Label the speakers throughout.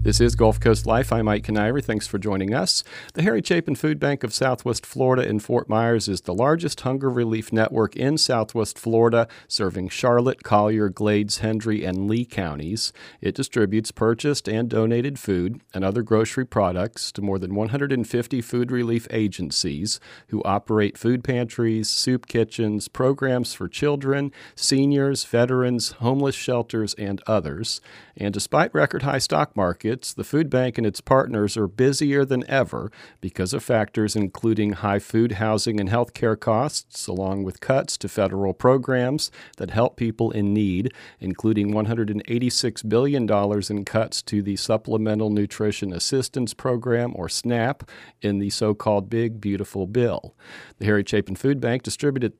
Speaker 1: This is Gulf Coast Life. I'm Mike Kaniry. Thanks for joining us. The Harry Chapin Food Bank of Southwest Florida in Fort Myers is the largest hunger relief network in Southwest Florida, serving Charlotte, Collier, Glades, Hendry, and Lee counties. It distributes purchased and donated food and other grocery products to more than 150 food relief agencies who operate food pantries, soup kitchens, programs for children, seniors, veterans, homeless shelters, and others. And despite record-high stock markets, the food bank and its partners are busier than ever because of factors including high food, housing, and health care costs, along with cuts to federal programs that help people in need, including $186 billion in cuts to the Supplemental Nutrition Assistance Program, or SNAP, in the so-called Big Beautiful Bill. The Harry Chapin Food Bank distributed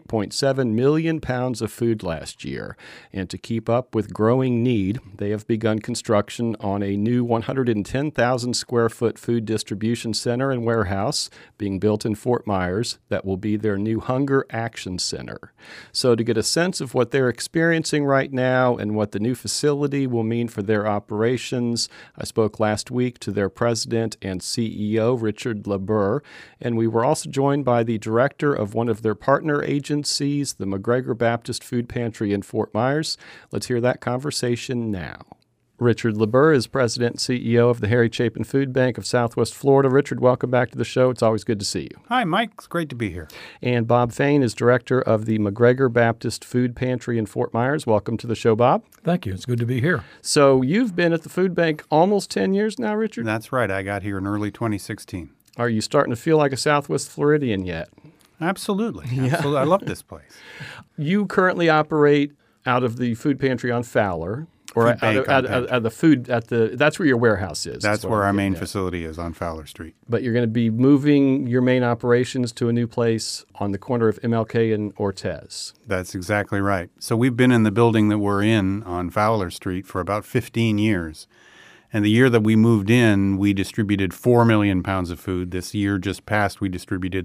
Speaker 1: 38.7 million pounds of food last year, and to keep up with growing need, they have begun construction on a new 110,000 square foot food distribution center and warehouse being built in Fort Myers that will be their new Hunger Action Center. So to get a sense of what they're experiencing right now and what the new facility will mean for their operations, I spoke last week to their president and CEO, Richard LeBur, and we were also joined by the director of one of their partner agencies, the McGregor Baptist Food Pantry in Fort Myers. Let's hear that conversation now. Richard LeBur is president and CEO of the Harry Chapin Food Bank of Southwest Florida. Richard, welcome back to the show. It's always good to see you.
Speaker 2: Hi, Mike. It's great to be here.
Speaker 1: And Bob Fain is director of the McGregor Baptist Food Pantry in Fort Myers. Welcome to the show, Bob.
Speaker 3: Thank you. It's good to be here.
Speaker 1: So you've been at the food bank almost 10 years now, Richard?
Speaker 2: That's right. I got here in early 2016.
Speaker 1: Are you starting to feel like a Southwest Floridian yet?
Speaker 2: Absolutely. Absolutely. I love this place.
Speaker 1: You currently operate out of the food pantry on Fowler. Or at the food, that's where your warehouse is.
Speaker 2: That's where our main facility is, on Fowler Street.
Speaker 1: But you're going to be moving your main operations to a new place on the corner of MLK and Ortez.
Speaker 2: That's exactly right. So we've been in the building that we're in on Fowler Street for about 15 years. And the year that we moved in, we distributed 4 million pounds of food. This year just passed, we distributed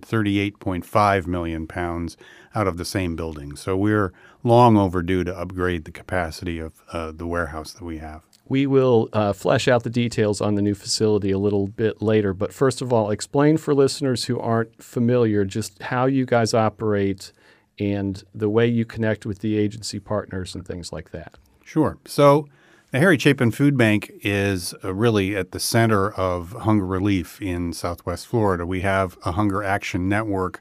Speaker 2: 38.5 million pounds out of the same building. So we're long overdue to upgrade the capacity of the warehouse that we have.
Speaker 1: We will flesh out the details on the new facility a little bit later. But first of all, explain for listeners who aren't familiar just how you guys operate and the way you connect with the agency partners and things like that.
Speaker 2: Sure. So the Harry Chapin Food Bank is really at the center of hunger relief in Southwest Florida. We have a Hunger Action Network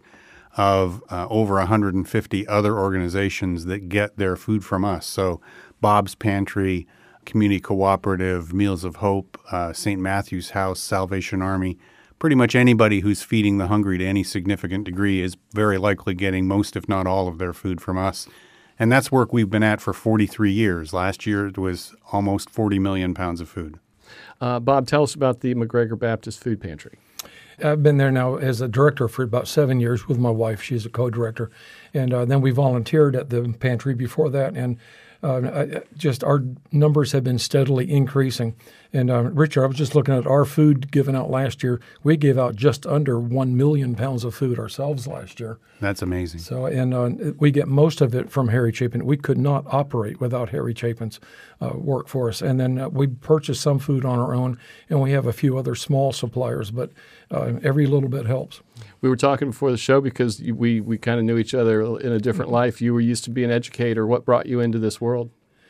Speaker 2: of over 150 other organizations that get their food from us. So Bob's Pantry, Community Cooperative, Meals of Hope, St. Matthew's House, Salvation Army. Pretty much anybody who's feeding the hungry to any significant degree is very likely getting most, if not all, of their food from us. And that's work we've been at for 43 years. Last year it was almost 40 million pounds of food.
Speaker 1: Bob, tell us about the McGregor Baptist Food Pantry.
Speaker 3: I've been there now as a director for about 7 years with my wife. She's a co-director. And then we volunteered at the pantry before that. And just our numbers have been steadily increasing. And Richard, I was just looking at our food given out last year. We gave out just under 1 million pounds of food ourselves last year.
Speaker 2: That's amazing.
Speaker 3: So, and we get most of it from Harry Chapin. We could not operate without Harry Chapin's work for us. And then we purchase some food on our own, and we have a few other small suppliers, but every little bit helps.
Speaker 1: We were talking before the show because we kind of knew each other in a different life. You were used to be an educator. What brought you into this world?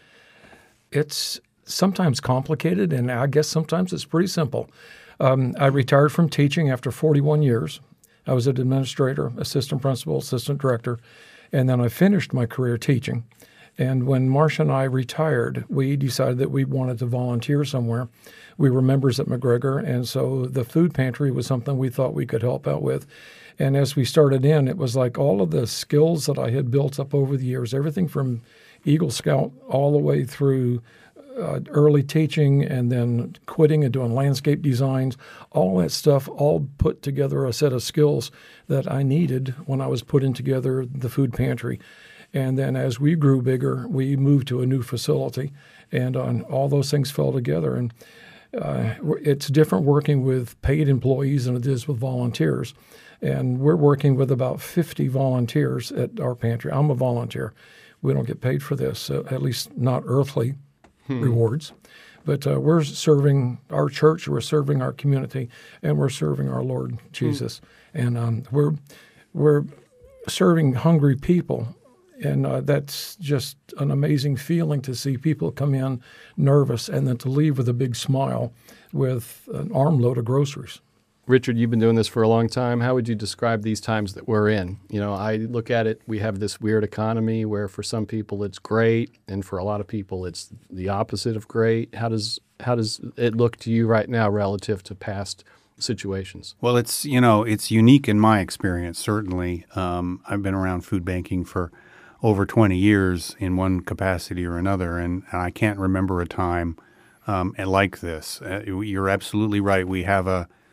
Speaker 3: It's sometimes complicated, and I guess sometimes it's pretty simple. I retired from teaching after 41 years. I was an administrator, assistant principal, assistant director, and then I finished my career teaching. And when Marcia and I retired, we decided that we wanted to volunteer somewhere. We were members at McGregor, and so the food pantry was something we thought we could help out with. And as we started in, it was like all of the skills that I had built up over the years, everything from Eagle Scout all the way through early teaching and then quitting and doing landscape designs, all that stuff, all put together a set of skills that I needed when I was putting together the food pantry. And then as we grew bigger, we moved to a new facility, and all those things fell together. And it's different working with paid employees than it is with volunteers. And we're working with about 50 volunteers at our pantry. I'm a volunteer. We don't get paid for this, at least not earthly rewards. But we're serving our church, we're serving our community, and we're serving our Lord Jesus. And we're serving hungry people. And that's just an amazing feeling to see people come in nervous and then to leave with a big smile with an armload of groceries.
Speaker 1: Richard, you've been doing this for a long time. How would you describe these times that we're in? You know, I look at it, we have this weird economy where for some people it's great, and for a lot of people it's the opposite of great. How does it look to you right now relative to past situations?
Speaker 2: Well, it's unique in my experience, certainly. I've been around food banking for over 20 years in one capacity or another, and I can't remember a time like this. You're absolutely right. We have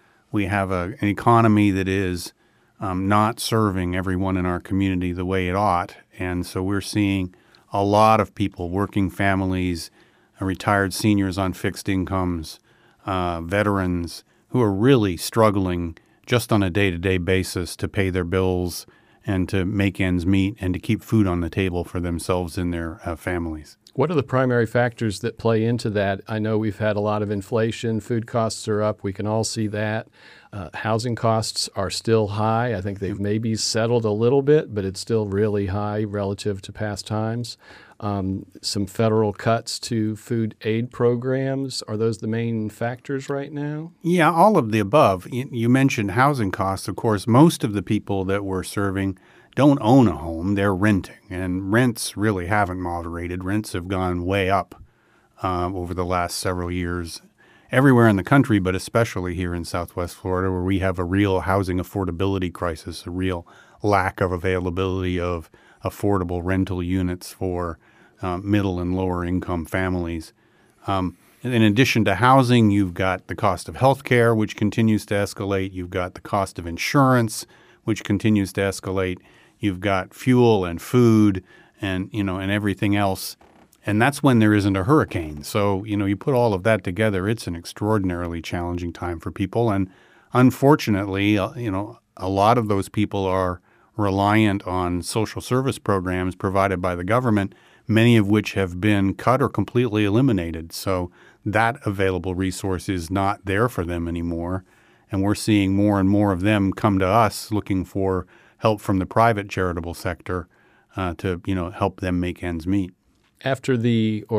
Speaker 2: an economy that is not serving everyone in our community the way it ought. And so we're seeing a lot of people, working families, retired seniors on fixed incomes, veterans who are really struggling just on a day-to-day basis to pay their bills and to make ends meet and to keep food on the table for themselves and their families.
Speaker 1: What are the primary factors that play into that? I know we've had a lot of inflation. Food costs are up. We can all see that. Housing costs are still high. I think they've maybe settled a little bit, but it's still really high relative to past times. Some federal cuts to food aid programs. Are those the main factors right now?
Speaker 2: Yeah, all of the above. You mentioned housing costs. Of course, most of the people that we're serving don't own a home, they're renting. And rents really haven't moderated. Rents have gone way up over the last several years everywhere in the country, but especially here in Southwest Florida, where we have a real housing affordability crisis, a real lack of availability of affordable rental units for middle and lower income families. In addition to housing, you've got the cost of health care, which continues to escalate. You've got the cost of insurance, which continues to escalate. You've got fuel and food and everything else. And that's when there isn't a hurricane. So, you put all of that together, it's an extraordinarily challenging time for people. And unfortunately, a lot of those people are reliant on social service programs provided by the government, many of which have been cut or completely eliminated. So that available resource is not there for them anymore. And we're seeing more and more of them come to us looking for help from the private charitable sector to help them make ends meet.
Speaker 1: After in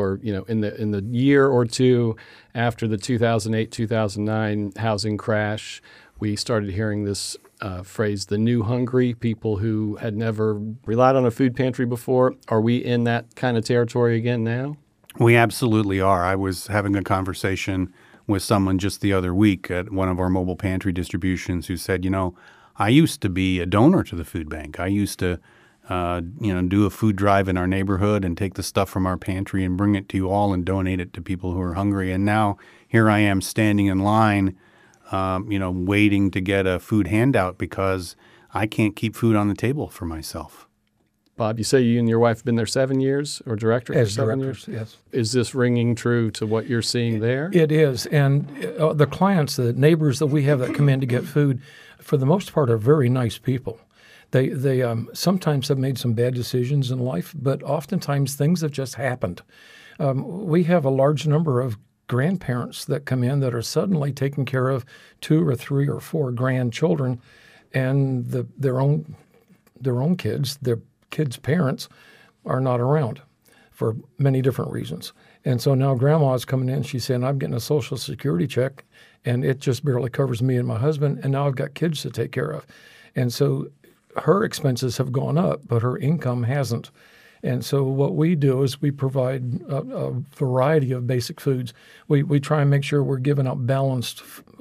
Speaker 1: the year or two after the 2008-2009 housing crash, we started hearing this phrase, the new hungry, people who had never relied on a food pantry before. Are we in that kind of territory again now?
Speaker 2: We absolutely are. I was having a conversation with someone just the other week at one of our mobile pantry distributions who said, I used to be a donor to the food bank. I used to do a food drive in our neighborhood and take the stuff from our pantry and bring it to you all and donate it to people who are hungry. And now here I am standing in line, waiting to get a food handout because I can't keep food on the table for myself.
Speaker 1: Bob, you say you and your wife have been there 7 years, or director for 7 years?
Speaker 3: Yes.
Speaker 1: Is this ringing true to what you're seeing there?
Speaker 3: It is. And the clients, the neighbors that we have that come in to get food, for the most part, are very nice people. They sometimes have made some bad decisions in life, but oftentimes things have just happened. We have a large number of grandparents that come in that are suddenly taking care of 2 or 3 or 4 grandchildren, and their own kids, their kids' parents, are not around for many different reasons. And so now Grandma's coming in, she's saying, I'm getting a Social Security check, and it just barely covers me and my husband, and now I've got kids to take care of. And so her expenses have gone up, but her income hasn't. And so what we do is we provide a variety of basic foods. We try and make sure we're giving out balanced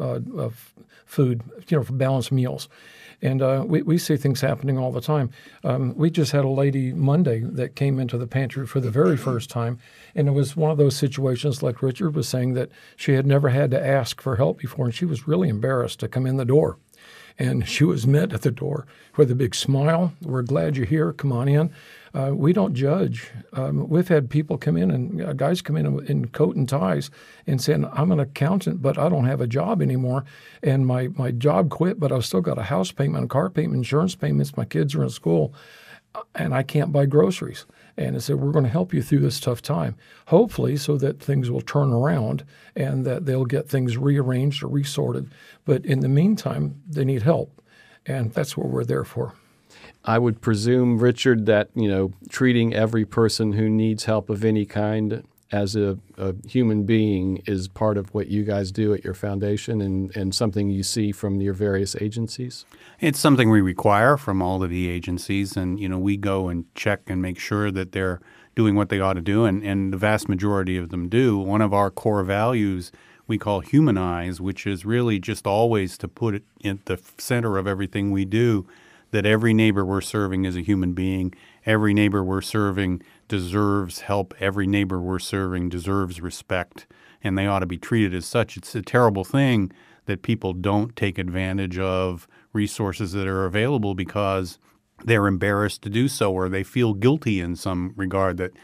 Speaker 3: food, for balanced meals. And we see things happening all the time. We just had a lady Monday that came into the pantry for the very first time, and it was one of those situations like Richard was saying that she had never had to ask for help before, and she was really embarrassed to come in the door. And she was met at the door with a big smile. We're glad you're here. Come on in. We don't judge. We've had people come in and guys come in coat and ties and saying, I'm an accountant, but I don't have a job anymore. And my job quit, but I've still got a house payment, a car payment, insurance payments. My kids are in school, and I can't buy groceries. And they said, we're going to help you through this tough time, hopefully so that things will turn around and that they'll get things rearranged or resorted. But in the meantime, they need help. And that's what we're there for.
Speaker 1: I would presume, Richard, that, treating every person who needs help of any kind as a human being is part of what you guys do at your foundation and something you see from your various agencies?
Speaker 2: It's something we require from all of the agencies, and we go and check and make sure that they're doing what they ought to do, and the vast majority of them do. One of our core values we call humanize, which is really just always to put it at the center of everything we do, that every neighbor we're serving is a human being. Every neighbor we're serving deserves help. Every neighbor we're serving deserves respect, and they ought to be treated as such. It's a terrible thing that people don't take advantage of resources that are available because they're embarrassed to do so, or they feel guilty in some regard that,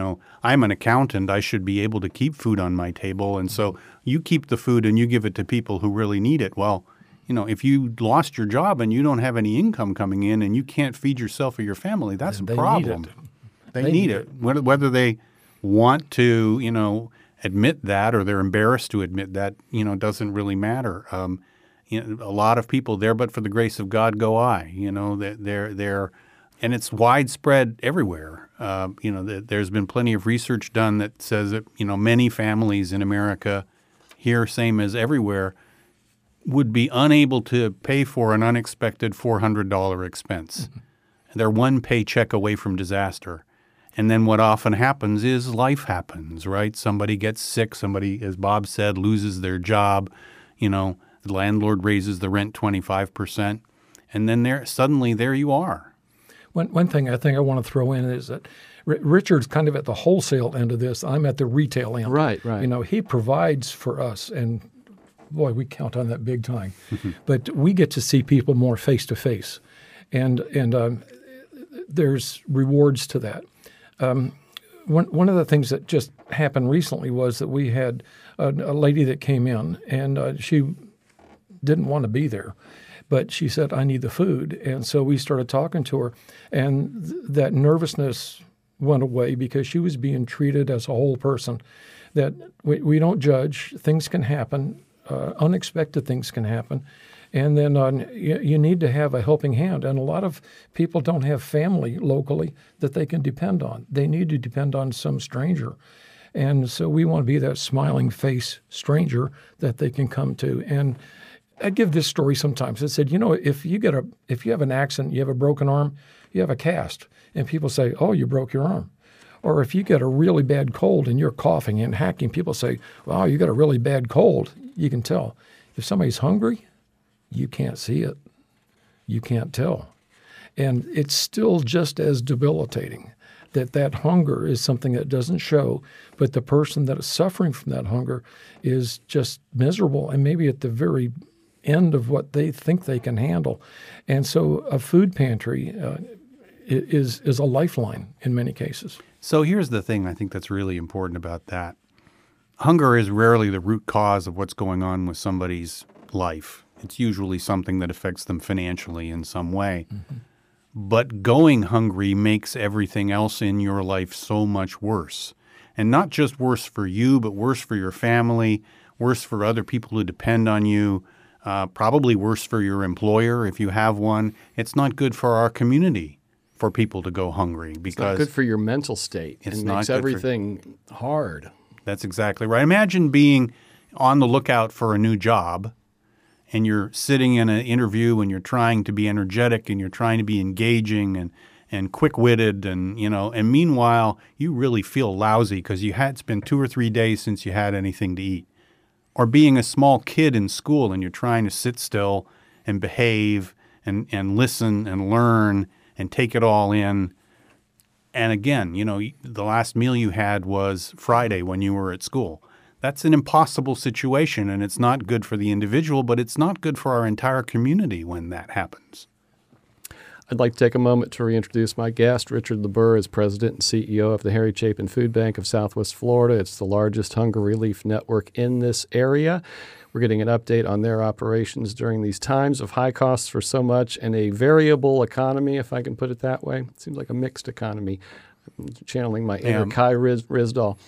Speaker 2: I'm an accountant, I should be able to keep food on my table, and so you keep the food and you give it to people who really need it. Well, if you lost your job and you don't have any income coming in and you can't feed yourself or your family, that's a problem. They need it. Whether they want to, admit that or they're embarrassed to admit that, doesn't really matter. A lot of people there, but for the grace of God go I. They're and it's widespread everywhere. There's been plenty of research done that says that, many families in America, here same as everywhere, would be unable to pay for an unexpected $400 expense. Mm-hmm. They're one paycheck away from disaster. And then what often happens is life happens, right? Somebody gets sick. Somebody, as Bob said, loses their job. The landlord raises the rent 25%. And then suddenly there you are.
Speaker 3: One thing I think I want to throw in is that Richard's kind of at the wholesale end of this. I'm at the retail end.
Speaker 1: Right.
Speaker 3: He provides for us, and boy, we count on that big time. But we get to see people more face to face, and there's rewards to that. One of the things that just happened recently was that we had a lady that came in, and she didn't want to be there, but she said, I need the food. And so we started talking to her, and that nervousness went away because she was being treated as a whole person, that we don't judge. Things can happen. Unexpected things can happen. And then you need to have a helping hand. And a lot of people don't have family locally that they can depend on. They need to depend on some stranger. And so we want to be that smiling face stranger that they can come to. And I give this story sometimes. I said, if you have an accident, you have a broken arm, you have a cast. And people say, oh, you broke your arm. Or if you get a really bad cold and you're coughing and hacking, people say, wow, you got a really bad cold. You can tell. If somebody's hungry, you can't see it. You can't tell. And it's still just as debilitating that hunger is something that doesn't show, but the person that is suffering from that hunger is just miserable and maybe at the very end of what they think they can handle. And so a food pantry is a lifeline in many cases.
Speaker 2: So here's the thing I think that's really important about that. Hunger is rarely the root cause of what's going on with somebody's life. It's usually something that affects them financially in some way. Mm-hmm. But going hungry makes everything else in your life so much worse. And not just worse for you, but worse for your family, worse for other people who depend on you, probably worse for your employer if you have one. It's not good for our community for people to go hungry because
Speaker 1: it's not good for your mental state. It makes everything hard.
Speaker 2: That's exactly right. Imagine being on the lookout for a new job, and you're sitting in an interview and you're trying to be energetic and you're trying to be engaging and quick-witted and meanwhile you really feel lousy because it's been 2 or 3 days since you had anything to eat. Or being a small kid in school and you're trying to sit still and behave and listen and learn and take it all in. And again, the last meal you had was Friday when you were at school. That's an impossible situation, and it's not good for the individual, but it's not good for our entire community when that happens.
Speaker 1: I'd like to take a moment to reintroduce my guest. Richard LeBur is President and CEO of the Harry Chapin Food Bank of Southwest Florida. It's the largest hunger relief network in this area. We're getting an update on their operations during these times of high costs for so much and a variable economy, if I can put it that way. It seems like a mixed economy. channeling my inner Kai Rizdal.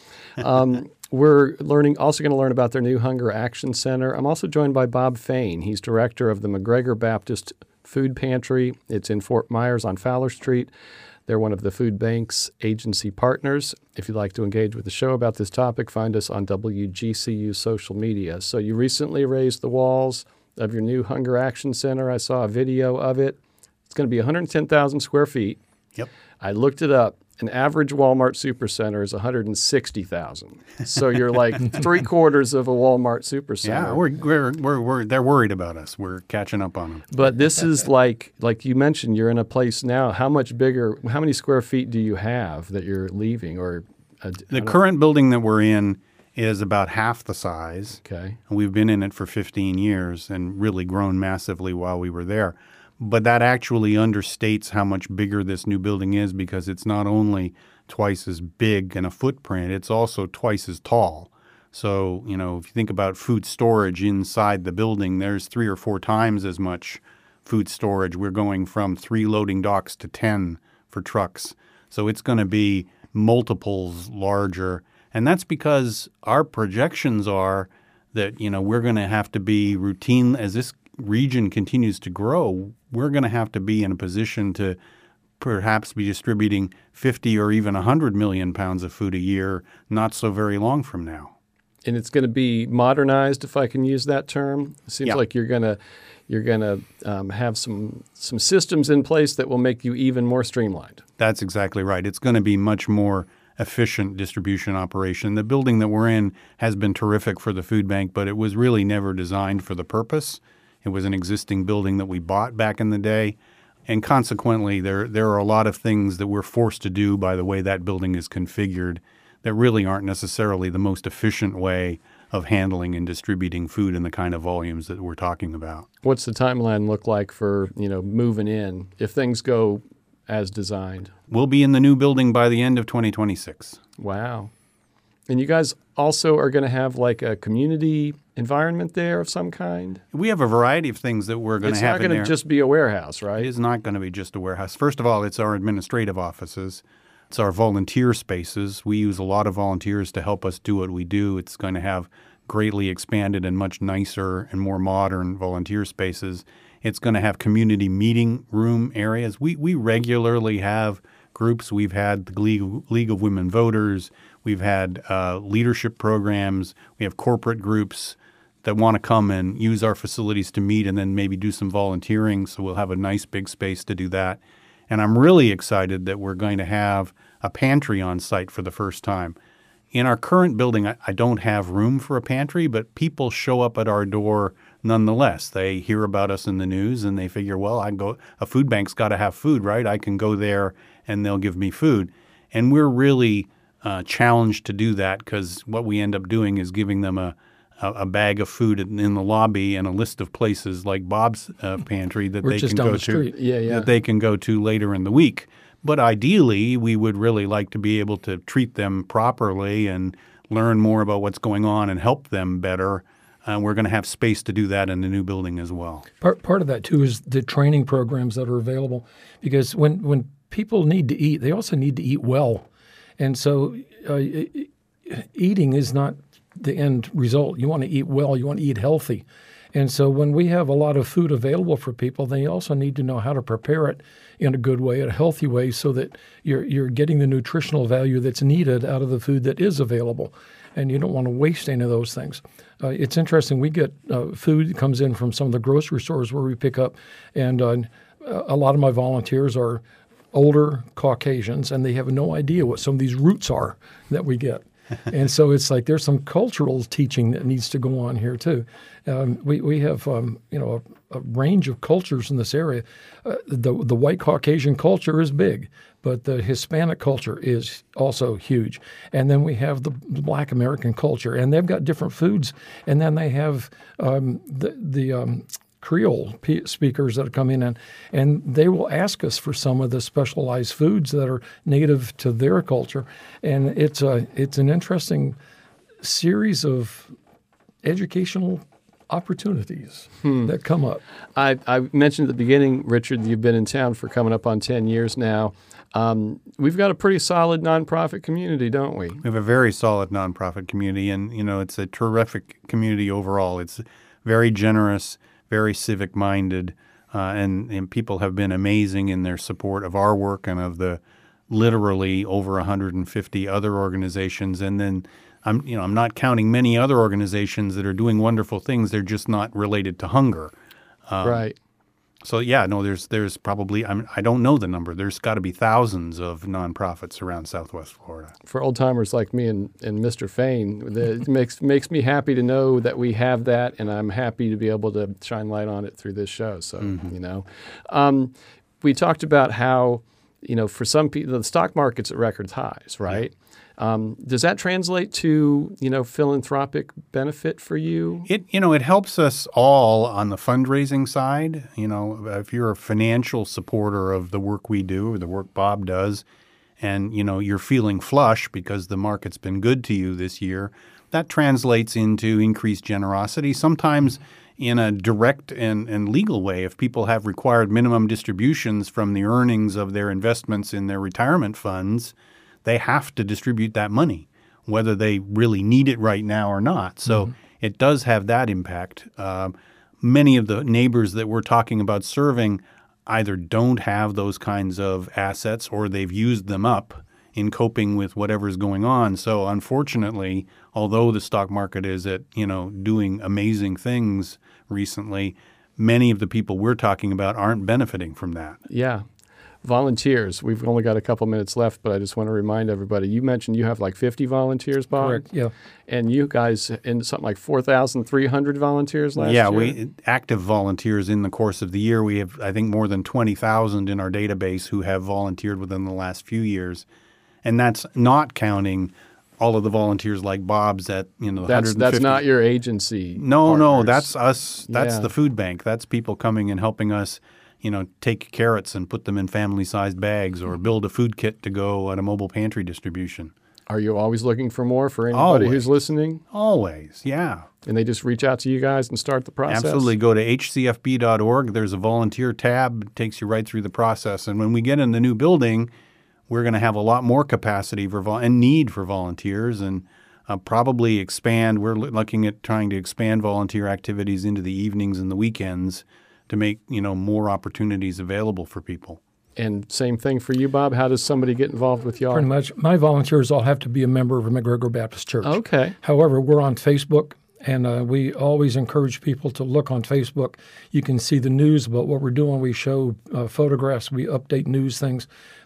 Speaker 1: We're also going to learn about their new Hunger Action Center. I'm also joined by Bob Fain. He's director of the McGregor Baptist Food Pantry. It's in Fort Myers on Fowler Street. They're one of the food bank's agency partners. If you'd like to engage with the show about this topic, find us on WGCU social media. So you recently raised the walls of your new Hunger Action Center. I saw a video of it. It's going to be 110,000 square feet.
Speaker 2: Yep.
Speaker 1: I looked it up. An average Walmart Supercenter is 160,000. So you're like 3/4 of a Walmart Supercenter.
Speaker 2: Yeah, they're worried about us. We're catching up on them.
Speaker 1: But this is like you mentioned, you're in a place now. How much bigger? How many square feet do you have that you're leaving? Or
Speaker 2: the current building that we're in is about half the size.
Speaker 1: Okay.
Speaker 2: And we've been in it for 15 years and really grown massively while we were there. But that actually understates how much bigger this new building is because it's not only twice as big in a footprint, it's also twice as tall. So, if you think about food storage inside the building, there's 3 or 4 times as much food storage. We're going from 3 loading docks to 10 for trucks. So it's going to be multiples larger. And that's because our projections are that, we're going to have to be routine as this region continues to grow. We're going to have to be in a position to perhaps be distributing 50 or even 100 million pounds of food a year not so very long from now.
Speaker 1: And it's going to be modernized, if I can use that term. It seems like you're going to have some systems in place that will make you even more streamlined.
Speaker 2: That's exactly right. It's going to be much more efficient distribution operation. The building that we're in has been terrific for the food bank, but it was really never designed for the purpose. It was an existing building that we bought back in the day. And consequently, there are a lot of things that we're forced to do by the way that building is configured that really aren't necessarily the most efficient way of handling and distributing food in the kind of volumes that we're talking about.
Speaker 1: What's the timeline look like for, moving in if things go as designed?
Speaker 2: We'll be in the new building by the end of 2026.
Speaker 1: Wow. And you guys also are going to have like a community environment there of some kind?
Speaker 2: We have a variety of things that we're going to have in there.
Speaker 1: It's not going to just be a warehouse, right?
Speaker 2: It is not going to be just a warehouse. First of all, it's our administrative offices. It's our volunteer spaces. We use a lot of volunteers to help us do what we do. It's going to have greatly expanded and much nicer and more modern volunteer spaces. It's going to have community meeting room areas. We regularly have groups. We've had the League of Women Voters. We've had leadership programs. We have corporate groups that want to come and use our facilities to meet and then maybe do some volunteering. So we'll have a nice big space to do that. And I'm really excited that we're going to have a pantry on site for the first time. In our current building, I don't have room for a pantry, but people show up at our door nonetheless. They hear about us in the news and they figure, well, a food bank's got to have food, right? I can go there and they'll give me food. And we're really challenged to do that because what we end up doing is giving them a bag of food in the lobby and a list of places like Bob's pantry that they can go to. That they can go to later in the week. But ideally, we would really like to be able to treat them properly and learn more about what's going on and help them better. We're going to have space to do that in the new building as well.
Speaker 3: Part of that, too, is the training programs that are available. Because when people need to eat, they also need to eat well. And so eating is not the end result. You want to eat well. You want to eat healthy. And so when we have a lot of food available for people, they also need to know how to prepare it in a good way, in a healthy way, so that you're getting the nutritional value that's needed out of the food that is available. And you don't want to waste any of those things. It's interesting. We get food that comes in from some of the grocery stores where we pick up, and a lot of my volunteers are older Caucasians, and they have no idea what some of these roots are that we get. And so it's like there's some cultural teaching that needs to go on here too. We have a range of cultures in this area. The white Caucasian culture is big, but the Hispanic culture is also huge. And then we have the Black American culture, and they've got different foods. And then they have the Creole speakers that come in, and they will ask us for some of the specialized foods that are native to their culture. And it's an interesting series of educational opportunities that come up.
Speaker 1: I mentioned at the beginning, Richard, you've been in town for coming up on 10 years now. We've got a pretty solid nonprofit community, don't we?
Speaker 2: We have a very solid nonprofit community, and it's a terrific community overall. It's very generous, very civic-minded, and people have been amazing in their support of our work and of the literally over 150 other organizations. And then I'm not counting many other organizations that are doing wonderful things. They're just not related to hunger.
Speaker 1: Right.
Speaker 2: So yeah, no, there's probably I don't know the number. There's got to be thousands of nonprofits around Southwest Florida.
Speaker 1: For old timers like me and Mr. Fain, it makes me happy to know that we have that, and I'm happy to be able to shine light on it through this show. So we talked about how for some people the stock market's at record highs, right? Yeah. Does that translate to, philanthropic benefit for you?
Speaker 2: It helps us all on the fundraising side. If you're a financial supporter of the work we do or the work Bob does, and, you're feeling flush because the market's been good to you this year, that translates into increased generosity. Sometimes in a direct and legal way, if people have required minimum distributions from the earnings of their investments in their retirement funds, they have to distribute that money, whether they really need it right now or not. So it does have that impact. Many of the neighbors that we're talking about serving either don't have those kinds of assets or they've used them up in coping with whatever's going on. So unfortunately, although the stock market is doing amazing things recently, many of the people we're talking about aren't benefiting from that.
Speaker 1: Yeah. Volunteers. We've only got a couple minutes left, but I just want to remind everybody, you mentioned you have like 50 volunteers, Bob?
Speaker 3: Correct, yeah.
Speaker 1: And you guys in something like 4,300 volunteers last year?
Speaker 2: Yeah, we active volunteers in the course of the year. We have, I think, more than 20,000 in our database who have volunteered within the last few years. And that's not counting all of the volunteers like Bob's at, the 150.
Speaker 1: That's not your agency.
Speaker 2: No, that's us. That's the food bank. That's people coming and helping us take carrots and put them in family-sized bags or build a food kit to go at a mobile pantry distribution.
Speaker 1: Are you always looking for more for anybody who's listening?
Speaker 2: Always, yeah.
Speaker 1: And they just reach out to you guys and start the process?
Speaker 2: Absolutely. Go to hcfb.org. There's a volunteer tab. It takes you right through the process. And when we get in the new building, we're going to have a lot more capacity and need for volunteers and probably expand. We're looking at trying to expand volunteer activities into the evenings and the weekends to make, more opportunities available for people.
Speaker 1: And same thing for you, Bob. How does somebody get involved with y'all?
Speaker 3: Pretty much. My volunteers all have to be a member of a McGregor Baptist Church.
Speaker 1: Okay.
Speaker 3: However, we're on Facebook, and we always encourage people to look on Facebook. You can see the news about what we're doing. We show photographs. We update news things.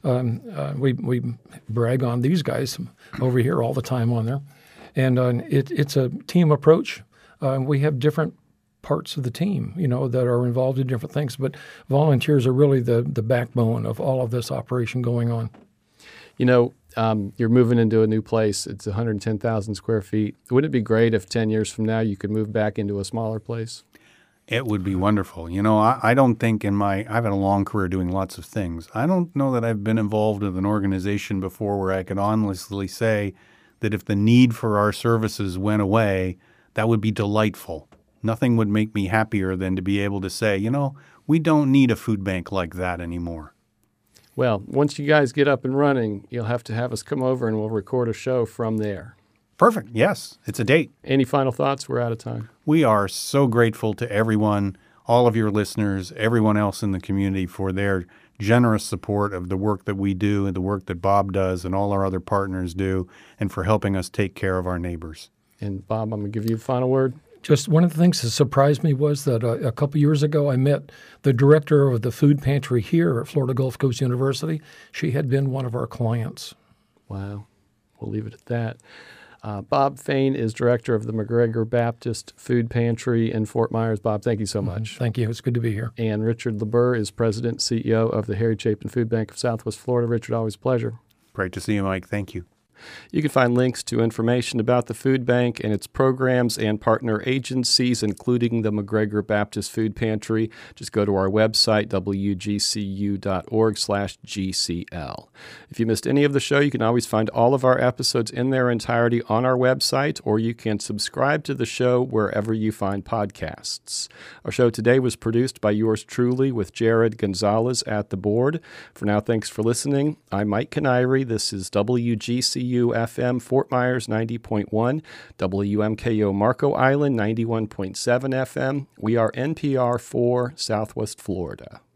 Speaker 3: We brag on these guys over here all the time on there. And it's a team approach. We have different parts of the team, that are involved in different things. But volunteers are really the backbone of all of this operation going on.
Speaker 1: You're moving into a new place. It's 110,000 square feet. Wouldn't it be great if 10 years from now you could move back into a smaller place?
Speaker 2: It would be wonderful. I don't think I've had a long career doing lots of things. I don't know that I've been involved with an organization before where I could honestly say that if the need for our services went away, that would be delightful. Nothing would make me happier than to be able to say, we don't need a food bank like that anymore.
Speaker 1: Well, once you guys get up and running, you'll have to have us come over and we'll record a show from there.
Speaker 2: Perfect. Yes. It's a date.
Speaker 1: Any final thoughts? We're out of time.
Speaker 2: We are so grateful to everyone, all of your listeners, everyone else in the community for their generous support of the work that we do and the work that Bob does and all our other partners do, and for helping us take care of our neighbors.
Speaker 1: And Bob, I'm going to give you the final word.
Speaker 3: Just one of the things that surprised me was that a couple years ago I met the director of the food pantry here at Florida Gulf Coast University. She had been one of our clients.
Speaker 1: Wow. We'll leave it at that. Bob Fain is director of the McGregor Baptist Food Pantry in Fort Myers. Bob, thank you so much.
Speaker 3: Thank you. It's good to be here.
Speaker 1: And Richard LeBur is president, CEO of the Harry Chapin Food Bank of Southwest Florida. Richard, always a pleasure.
Speaker 2: Great to see you, Mike. Thank you.
Speaker 1: You can find links to information about the food bank and its programs and partner agencies, including the McGregor Baptist Food Pantry. Just go to our website, wgcu.org/GCL. If you missed any of the show, you can always find all of our episodes in their entirety on our website, or you can subscribe to the show wherever you find podcasts. Our show today was produced by yours truly with Jared Gonzalez at the board. For now, thanks for listening. I'm Mike Canary. This is WGCU-FM Fort Myers 90.1, WMKO Marco Island 91.7 FM. We are NPR for Southwest Florida.